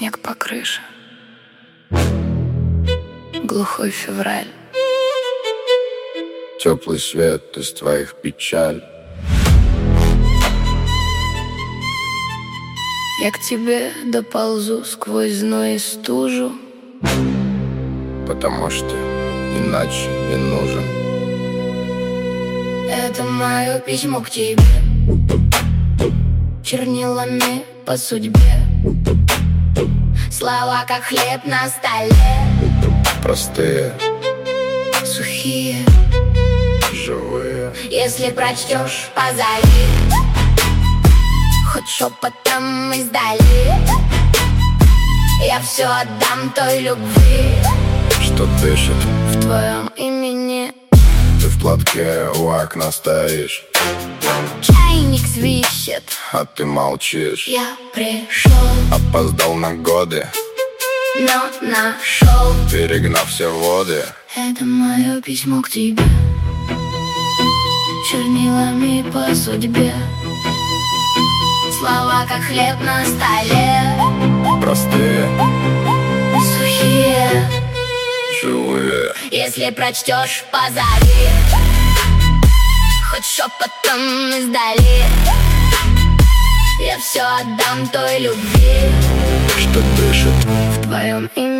снег по крыше, глухой февраль, теплый свет из твоих печаль. я к тебе доползу сквозь зной и стужу, Потому что иначе не нужен. это мое письмо к тебе, чернилами по судьбе, слова как хлеб на столе, Простые, сухие. живые. Если прочтешь, позови, хоть шепотом издали. Я все отдам той любви, Что дышит, в твоем имени. ты в платке у окна стоишь, Чайник свищет, а ты молчишь. я пришел, Опоздал на годы, но нашел. перегнав все воды. Это мое письмо к тебе, чернилами по судьбе, слова как хлеб на столе, Простые, сухие. живые. Если прочтешь, позови, хоть шепотом издали. Я все отдам той любви, Что дышит, в твоем имени.